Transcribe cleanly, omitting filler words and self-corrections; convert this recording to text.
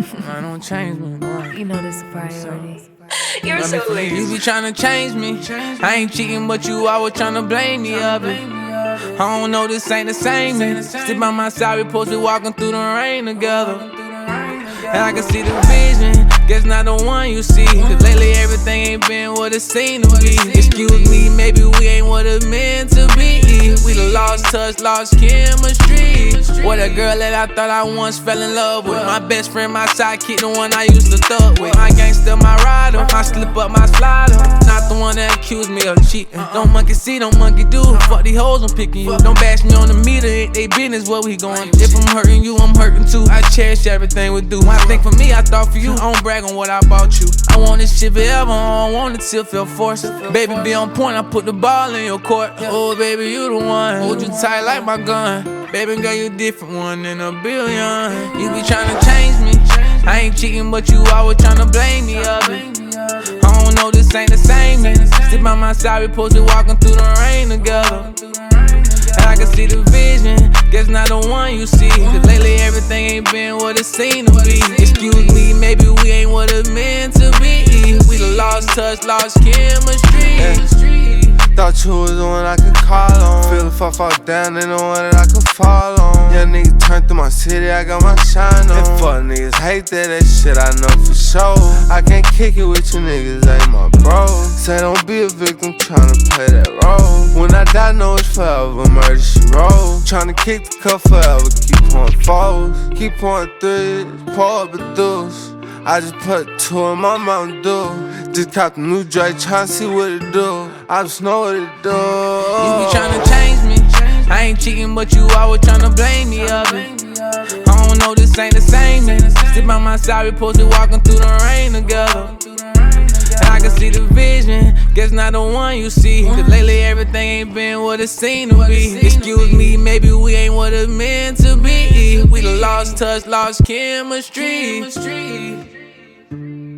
I don't change me, no. You know this is a priority. You're so weird. You be tryna change me. I ain't cheating, but you always tryna blame me of it. I don't know, this ain't the same me. Sit by my side, we supposed to be walking through the rain together. And I can see the vision, guess not the one you see. Cause lately everything ain't been what it seemed to be. Excuse me, maybe we ain't what it meant to be. We done lost touch, lost chemistry. What a girl that I thought I once fell in love with. My best friend, my sidekick, the one I used to thug with. My gangster, my rider, my slip up, my slider. Not the one that accused me of cheating. Don't monkey see, don't monkey do. Fuck these hoes, I'm picking you. Don't bash me on the meter, ain't they business what we going. If I'm hurting you, I'm hurting too. I cherish everything we do. I think for me, I thought for you. I don't brag on what I bought you. I want this shit forever, I don't want it till feel forced. Baby, be on point, I put the ball in your court. Oh, baby, you the one. Hold you tight like my gun. Baby, girl, you different one in a billion. You be tryna change me. I ain't cheating, but you always tryna blame me of it. I don't know, this ain't the same me. Sit by my side, we supposed to be walking through the rain together. And I can see the vision, guess not the one you see. Cause lately everything ain't been what it seemed to be. Excuse me, maybe we ain't what it meant to be. We done lost touch, lost chemistry. Thought you was the one I could call on. Feel if I fall down, ain't the one that I could fall on. Young nigga turned through my city, I got my shine on. And fuck niggas hate that shit I know for sure. I can't kick it with you niggas, ain't my bro. Say don't be a victim, tryna play that role. When I die, know it's forever, murder she roll. Tryna kick the cup forever, keep pouring fours. Keep pouring threes, pour up a deuce. I just put two in my Mountain Dew. Just caught the new Drake, tryna see what it do. I just know what it do. You be tryna change me. I ain't cheating, but you always tryna blame me of it. I don't know, this ain't the same me. Sit by my side, we supposed to be walking through the rain together. And I can see the vision, guess not the one you see. Cause lately everything ain't been what it seemed to be. Excuse me, maybe we ain't what it meant to be. We done lost touch, lost chemistry.